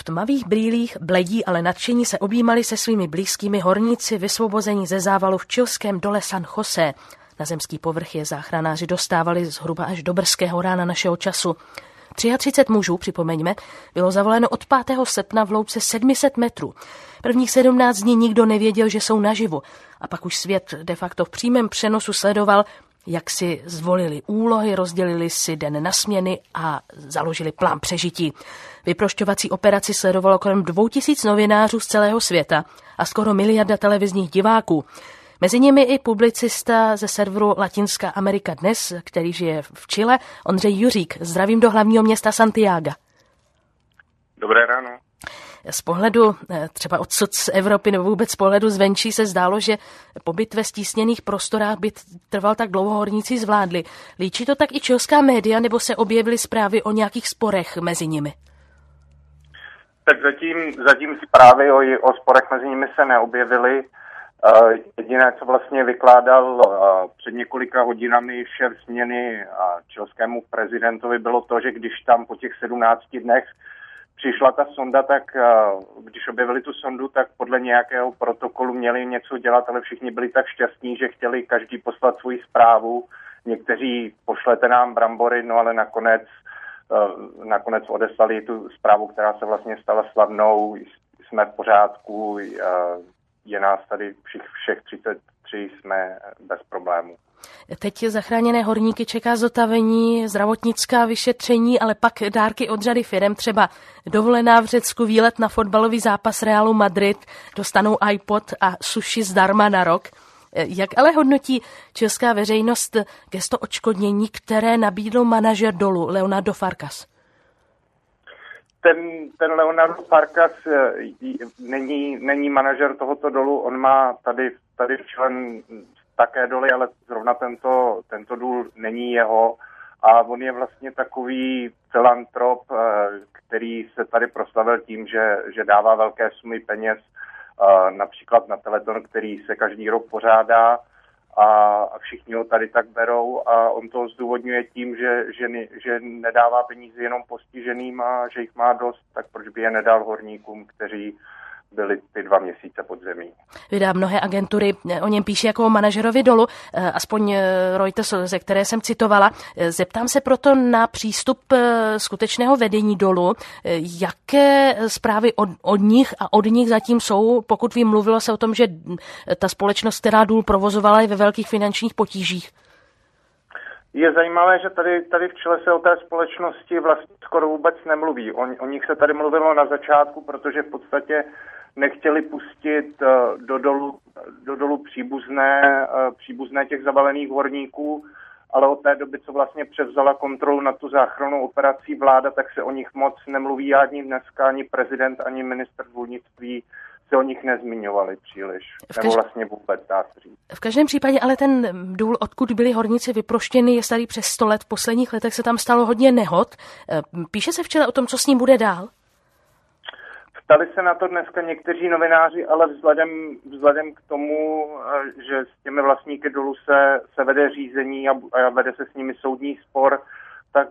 V tmavých brýlích, bledí, ale nadšení se objímali se svými blízkými horníci vysvobození ze závalu v chilském dole San José. Na zemský povrch je záchranáři dostávali zhruba až do brzkého rána našeho času. 33 mužů, připomeňme, bylo zavoleno od 5. srpna v hloubce 700 metrů. Prvních 17 dní nikdo nevěděl, že jsou naživu. A pak už svět de facto v přímém přenosu sledoval, jak si zvolili úlohy, rozdělili si den na směny a založili plán přežití. Vyprošťovací operaci sledovalo kolem 2000 novinářů z celého světa a skoro 1 miliarda televizních diváků. Mezi nimi i publicista ze serveru Latinská Amerika Dnes, který žije v Chile, Ondřej Juřík. Zdravím do hlavního města Santiago. Dobré ráno. Z pohledu třeba odsud z Evropy nebo vůbec z pohledu zvenčí se zdálo, že pobyt ve stísněných prostorách by trval tak dlouho, horníci zvládli. Líčí to tak i chilská média, nebo se objevily zprávy o nějakých sporech mezi nimi? Tak zatím zprávy o sporech mezi nimi se neobjevily. Jediné, co vlastně vykládal před několika hodinami šéf změny chilskému prezidentovi, bylo to, že když tam po těch 17 dnech přišla ta sonda, tak když objevili tu sondu, tak podle nějakého protokolu měli něco dělat, ale všichni byli tak šťastní, že chtěli každý poslat svoji zprávu. Někteří pošlete nám brambory, no ale nakonec odeslali tu zprávu, která se vlastně stala slavnou. Jsme v pořádku, je nás tady všech 33, jsme bez problémů. Teď zachráněné horníky čeká zotavení, zdravotnická vyšetření, ale pak dárky od řady firem, třeba dovolená v Řecku, výlet na fotbalový zápas Realu Madrid, dostanou iPod a sushi zdarma na rok. Jak ale hodnotí česká veřejnost gesto odškodnění, které nabídl manažer dolu Leonardo Farkas? Ten Leonardo Farkas není manažer tohoto dolu, on má tady člen také doly, ale zrovna tento důl není jeho a on je vlastně takový filantrop, který se tady proslavil tím, že dává velké sumy peněz, například na Teleton, který se každý rok pořádá a všichni ho tady tak berou a on to zdůvodňuje tím, že nedává peníze jenom postiženým a že jich má dost, tak proč by je nedal horníkům, kteří byli ty 2 měsíce pod zemí. Vydá mnohé agentury, o něm píše jako o manažerovi dolu, aspoň Reuters, ze které jsem citovala. Zeptám se proto na přístup skutečného vedení dolu. Jaké zprávy od nich zatím jsou, pokud vím, mluvilo se o tom, že ta společnost, která důl provozovala, je ve velkých finančních potížích? Je zajímavé, že tady v Chile se o té společnosti vlastně skoro vůbec nemluví. O nich se tady mluvilo na začátku, protože v podstatě nechtěli pustit do dolu příbuzné těch zabalených horníků, ale od té doby, co vlastně převzala kontrolu nad tu záchrannou operací vláda, tak se o nich moc nemluví ani dneska, ani prezident, ani ministr důlnictví se o nich nezmiňovali příliš, nebo vlastně vůbec, dá se říct. V každém případě ale ten důl, odkud byli horníci vyproštěni, je starý přes 100 let. V posledních letech se tam stalo hodně nehod. Píše se včera o tom, co s ním bude dál? Ptali se na to dneska někteří novináři, ale vzhledem k tomu, že s těmi vlastníky dolu se vede řízení a vede se s nimi soudní spor, tak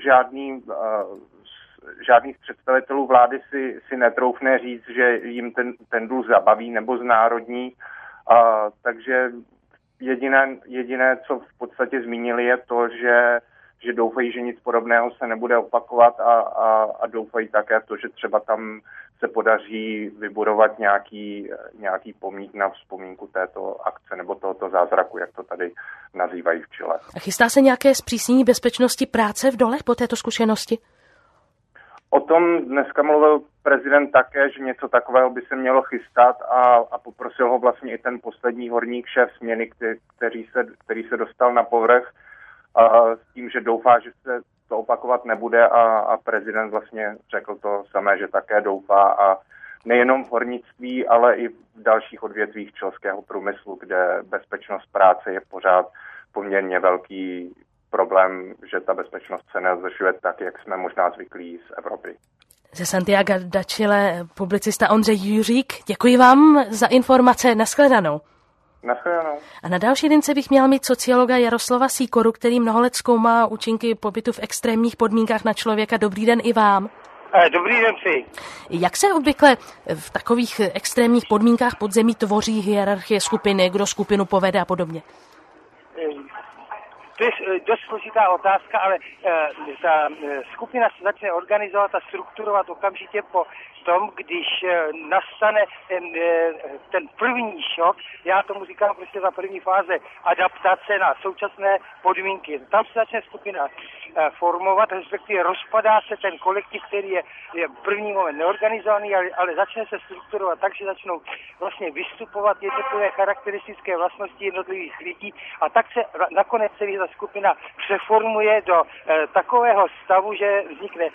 žádný z představitelů vlády si netroufne říct, že jim ten důl zabaví nebo znárodní. Takže jediné, co v podstatě zmínili, je to, že doufají, že nic podobného se nebude opakovat a doufají také to, že třeba tam se podaří vybudovat nějaký pomník na vzpomínku této akce nebo tohoto zázraku, jak to tady nazývají v Chile. A chystá se nějaké zpřísnění bezpečnosti práce v dolech po této zkušenosti? O tom dneska mluvil prezident také, že něco takového by se mělo chystat a poprosil ho vlastně i ten poslední horník, šéf směny, který se dostal na povrch s tím, že doufá, že se to opakovat nebude a prezident vlastně řekl to samé, že také doufá a nejenom v hornictví, ale i v dalších odvětvích chilského průmyslu, kde bezpečnost práce je pořád poměrně velký problém, že ta bezpečnost se nezvyšuje tak, jak jsme možná zvyklí z Evropy. Ze Santiago de Chile publicista Ondřej Juřík. Děkuji vám za informace. Nashledanou. Nashledanou. A na další lince bych měla mít sociologa Jaroslava Sýkoru, který mnoho let zkoumá účinky pobytu v extrémních podmínkách na člověka. Dobrý den i vám. Dobrý den přeji. Jak se obvykle v takových extrémních podmínkách podzemí tvoří hierarchie skupiny, kdo skupinu povede a podobně? To je dost složitá otázka, ale ta skupina se začne organizovat a strukturovat okamžitě po tom, když nastane ten první šok, já tomu říkám prostě ta první fáze adaptace na současné podmínky. Tam se začne skupina formovat, respektive rozpadá se ten kolektiv, který je první moment neorganizovaný, ale začne se strukturovat tak, že začnou vlastně vystupovat jednotlivé charakteristické vlastnosti jednotlivých lidí a tak se nakonec celý ta skupina přeformuje do takového stavu, že vznikne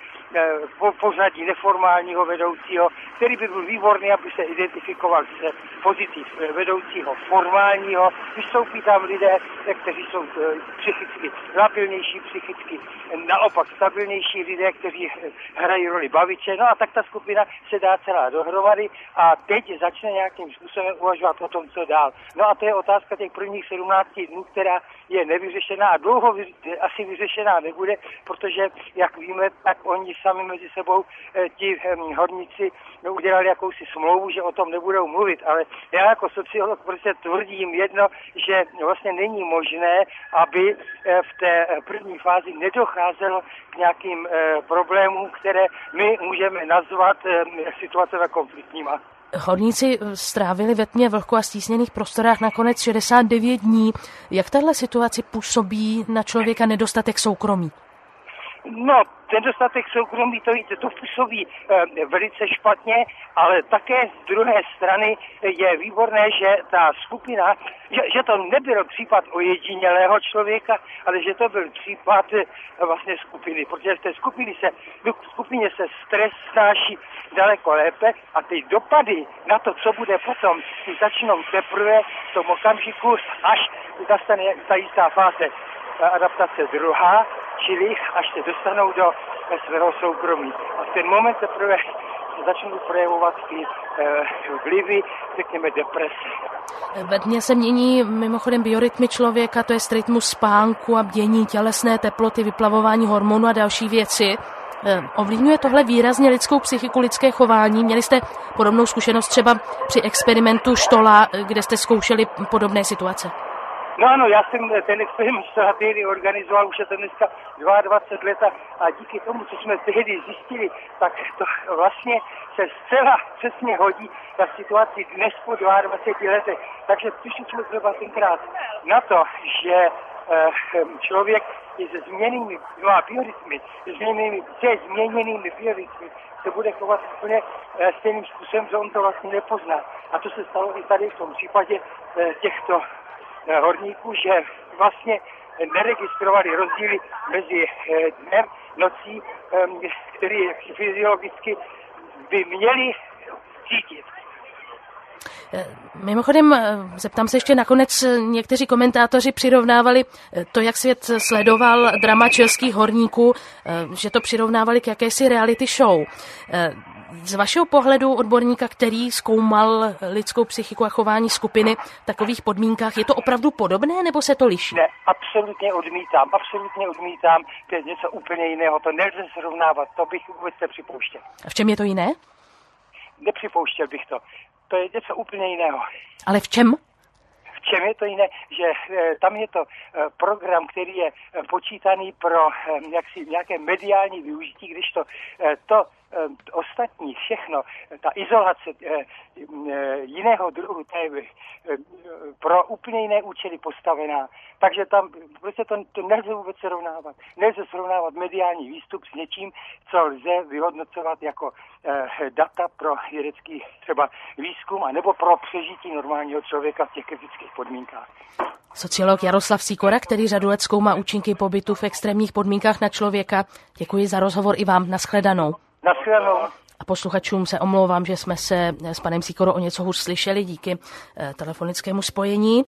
pořadí neformálního vedoucího, který by byl výborný, aby se identifikoval s pozicí vedoucího formálního. Vystoupí tam lidé, kteří jsou psychicky labilnější, psychicky naopak stabilnější lidé, kteří hrají roli baviče. No a tak ta skupina se dá celá dohromady a teď začne nějakým způsobem uvažovat o tom, co dál. No a to je otázka těch prvních 17 dnů, která je nevyřešená a dlouho asi vyřešená nebude, protože, jak víme, tak oni sami mezi sebou ti horníci udělali jakousi smlouvu, že o tom nebudou mluvit, ale já jako sociolog prostě tvrdím jedno, že vlastně není možné, aby v té první fázi nedocházelo k nějakým problémům, které my můžeme nazvat situacemi konfliktníma. Horníci strávili ve tmě, vlhku a stísněných prostorách nakonec 69 dní. Jak tahle situaci působí na člověka nedostatek soukromí? No, ten dostatek soukromí to působí velice špatně, ale také z druhé strany je výborné, že ta skupina, že to nebyl případ ojedinělého člověka, ale že to byl případ vlastně skupiny, protože v té skupině se stres snáší daleko lépe a ty dopady na to, co bude potom, ty začnou teprve v tom okamžiku, až nastane ta jistá fáze adaptace druhá, čili až se dostanou do svého soukromí. A v ten moment teprve začnou projevovat ty vlivy, řekněme, deprese. Ve dně se mění mimochodem biorytmy člověka, to je rytmus spánku a bdění, tělesné teploty, vyplavování hormonů a další věci. Ovlivňuje tohle výrazně lidskou psychiku, lidské chování? Měli jste podobnou zkušenost třeba při experimentu Štola, kde jste zkoušeli podobné situace? No ano, já jsem ten experiment tehdy organizoval, už je to dneska 22 let a díky tomu, co jsme tehdy zjistili, tak to vlastně se zcela přesně hodí na situaci dnes po 22 letech. Takže přišli jsme třeba tenkrát na to, že člověk je se změněnými biorytmy, se bude chovat úplně stejným způsobem, že on to vlastně nepozná. A to se stalo i tady v tom případě těchto horníků, že vlastně neregistrovali rozdíly mezi dnem, nocí, který fyziologicky by měli cítit. Mimochodem, zeptám se ještě nakonec, někteří komentátoři přirovnávali to, jak svět sledoval drama chilských horníků, že to přirovnávali k jakési reality show. Z vašeho pohledu odborníka, který zkoumal lidskou psychiku a chování skupiny v takových podmínkách, je to opravdu podobné, nebo se to liší? Ne, absolutně odmítám, to je něco úplně jiného, to nelze srovnávat, to bych vůbec nepřipouštěl. A v čem je to jiné? Nepřipouštěl bych to. To je něco úplně jiného. Ale v čem? V čem je to jiné? Že tam je to program, který je počítaný pro nějaké mediální využití, když to ostatní všechno, ta izolace jiného druhu, to je pro úplně jiné účely postavená. Takže tam prostě to nelze vůbec srovnávat. Nelze srovnávat mediální výstup s něčím, co lze vyhodnocovat jako data pro vědecký třeba výzkum anebo pro přežití normálního člověka v těch kritických podmínkách. Sociolog Jaroslav Sýkora, který řadu let zkoumá účinky pobytu v extrémních podmínkách na člověka. Děkuji za rozhovor i vám. Nashledanou. Nashledanou. A posluchačům se omlouvám, že jsme se s panem Sýkorou o něco hůř slyšeli díky telefonickému spojení.